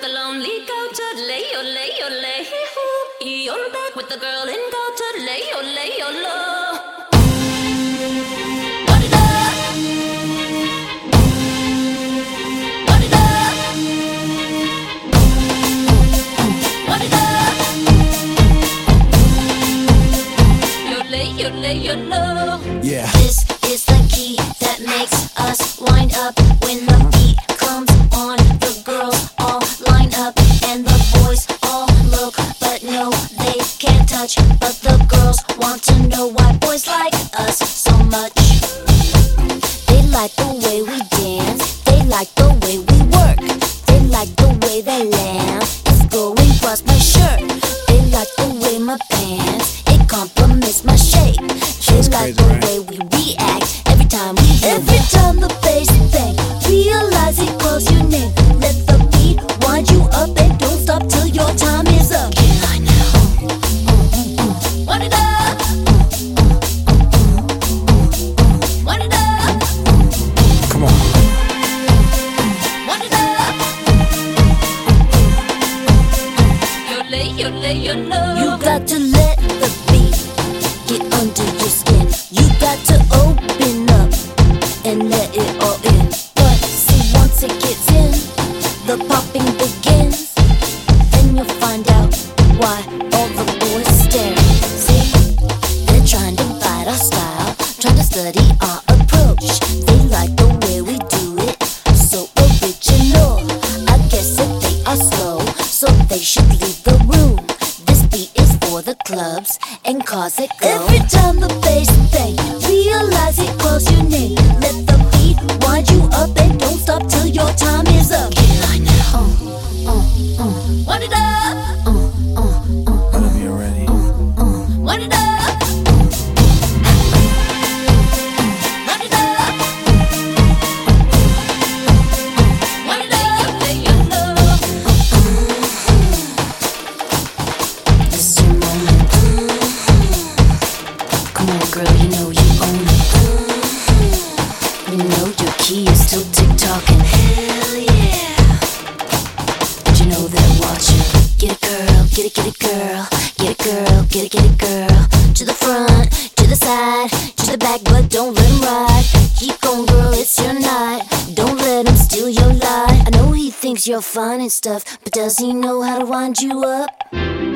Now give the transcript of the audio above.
the lonely goat, lay, oh, lay, oh, lay, hoo. You're back with the girl in goat, lay, oh, lay, oh, low. What it up? What it up? What it up? You lay, you lay, you low. Yeah. This is the key that makes us wind up when the beat comes on. The girls all line up and the boys all look, but no, they can't touch. But the girls want to know why boys like us so much. They like the way we dance, they like the way we work, they like the way that lamb is going across my shirt. They like the way my pants, it complements my shape. They like the way we react every time we hear. Every time the bass bang, realize it calls your name. Let the beat wind you up and don't stop till your time is up. Get high now. What it up? What it up? Come on. What it up? You lay, you low. You got to let the beat get under your skin. You got to open up and let it all in. But see, once it gets in, the popping begins. Then you'll find out why all the boys stare. See, they're trying to bite our style, trying to study our approach. They like the way we do it, so original. I guess that they are slow, so they should leave the room. This beat is for the clubs and cars that go. Every time the bass bang, realize it calls your name. Let the beat wind you up and don't stop till your time is up. Get high now. What it up? Whenever you're ready. What it up? What it up? What it up? Lay, you low. This is your moment. Come on, girl, you know you own it. You know your key is still tick-tocking. Hell yeah. Did you know they're watching? Get it, girl, get it, get it, girl. Get it, girl, get it, girl. To the front, to the side, to the back, but don't let him ride. Keep going, girl, it's your night. Don't let him steal your light. I know he thinks you're fine and stuff, but does he know how to wind you up?